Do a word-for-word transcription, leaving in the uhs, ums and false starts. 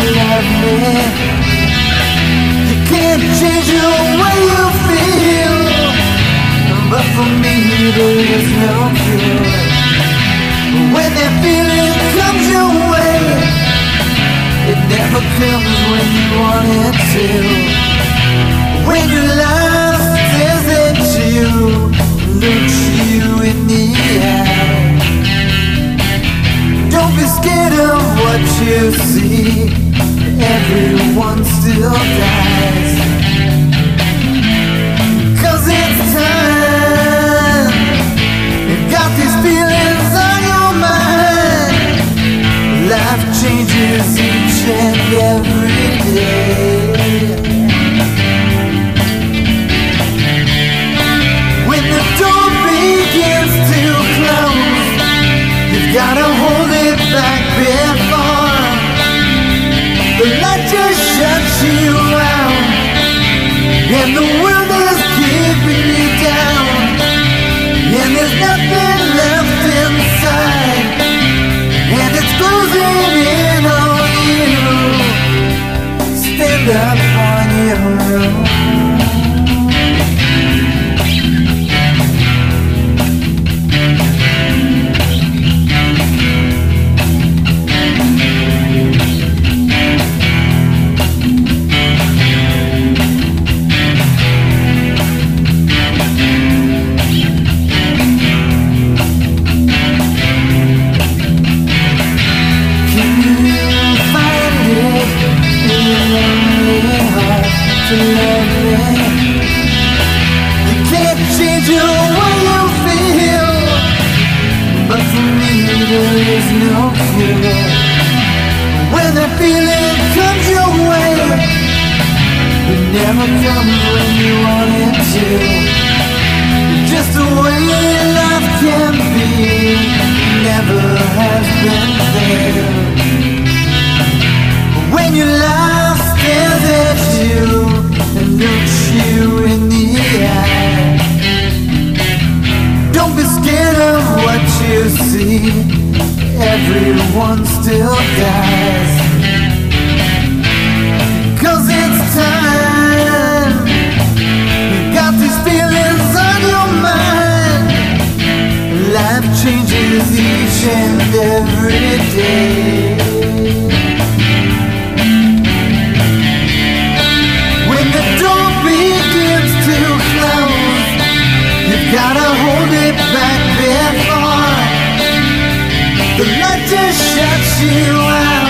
love me. You can't change the way you feel, but for me there is no cure. When that feeling comes your way, it never comes when you want it to. When you're lost, stares at you, looks you in the eye. Don't be scared of what you see, everyone still dies. Cause it's time, you've got these feelings on your mind. Life changes each and every day. When the door begins to close, you've gotta hold it back before the light just shuts you out, and the world is keeping you down, and there's nothing left inside, and it's closing in on you. Stand up on your own. To love me. You can't change the way you feel, but for me there is no cure. When that feeling comes your way, it never comes when you want it to. Just the way life can be, never has been fair. When you lost, stares at you and looks you in the eye. Don't be scared of what you see, everyone still dies. Cause it's time, you got these feelings on your mind. Life changes each and every day. Gotta hold it back before the light just shuts you out.